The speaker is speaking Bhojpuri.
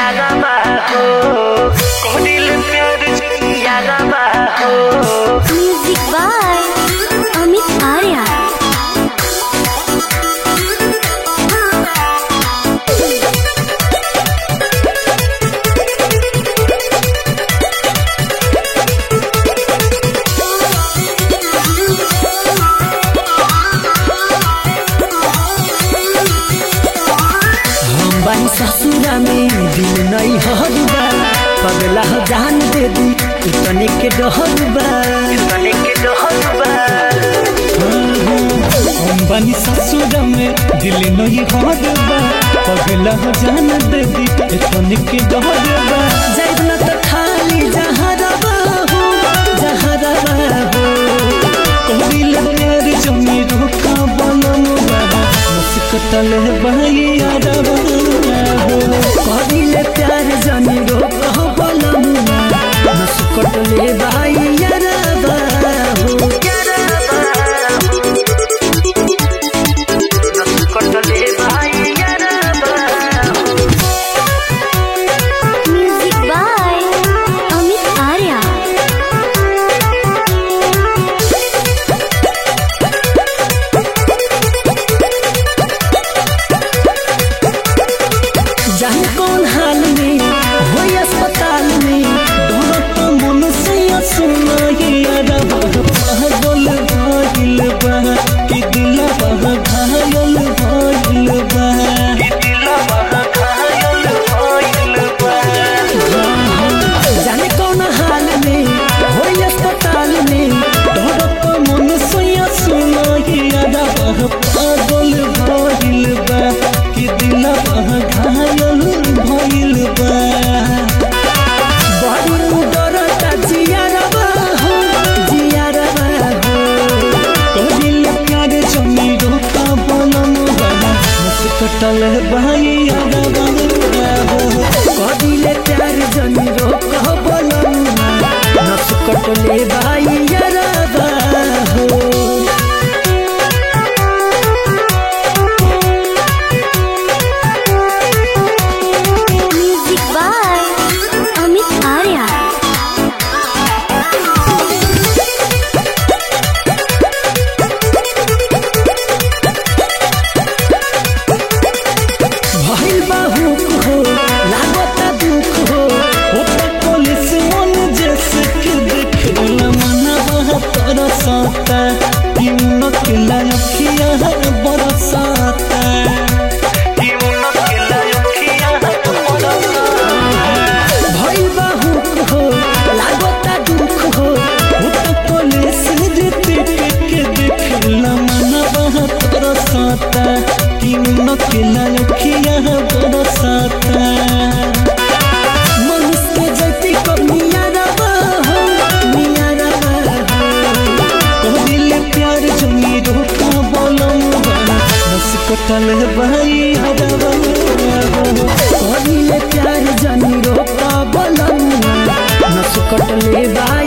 Music by Amit Arya. ससुरा में दिल नहीं हरुबा पगला जान दे दी इतने के डहरुबा अंबानी ससुरा में दिल नहीं हरुबा पगला जान दे दी इतने के डहरुबा जाइब न तो खाली जहरबा हो कोइल प्यार जमी रोका बनम मुस्कतल भाई यारबा करिले प्यार जनी रोक बोलम मुस्कतले भाई यारबा Music by Amit Arya. जाने कौन हाल में हो अस्पताल में दोनों तो मन से सुना यारबा पागल भाइल बा कि दिलवा घायल भाइल बा जाने कौन हाल में हो अस्पताल में दोनों तो मन से सुना यारबा पागल भाइल बा कि दिलवा घायल भाइल बा बड़ी डरता जियारबा हो कहिल प्यार जमी रोका बनम मुस्कतल भाई यारबा करिले प्यार जनी रोक बोलम मुस्कतले भाई यारबा हो Music by Amit Arya. भइल बाहुक हो लागता दुख हो ओटा पुलिस मन जैसे के देखला मनवा तरसता क्यों नकला अखिया बरसाता भइल बाहुक हो लागता दुख हो ओटा पुलिस के देखला मनवा तरसता क्यों नकला अखिया बरसाता मनुष्य जैती कब नियारबा हो कहिल प्यार जमी रोका बोलम मुस्कतल भाई यारबा करिले प्यार जनी रोक बोलम मुस्कतले भाई